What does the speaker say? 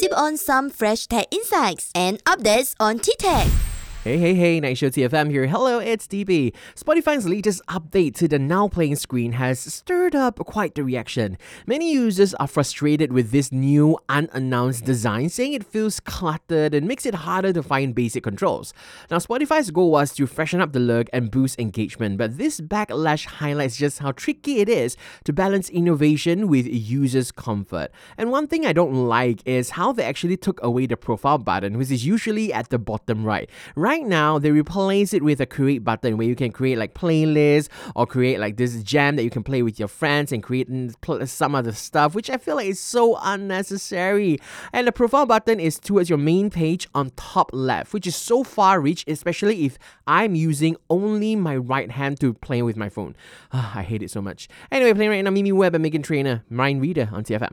sip on some fresh tech insights and updates on T-Tech. Hey, Night Show TFM here. Hello, it's DB. Spotify's latest update to the Now Playing screen has stirred up quite the reaction. Many users are frustrated with this new, unannounced design, saying it feels cluttered and makes it harder to find basic controls. Now, Spotify's goal was to freshen up the look and boost engagement, but this backlash highlights just how tricky it is to balance innovation with users' comfort. And one thing I don't like is how they actually took away the profile button, which is usually at the bottom right. Right now, they replace it with a create button where you can create like playlists or create like this jam that you can play with your friends and create some other stuff, which I feel like is so unnecessary. And the profile button is towards your main page on top left, which is so far reach, especially if I'm using only my right hand to play with my phone. I hate it so much. Anyway, playing right now, Mimi Webb and Megan Trainor, Mind Reader on TFM.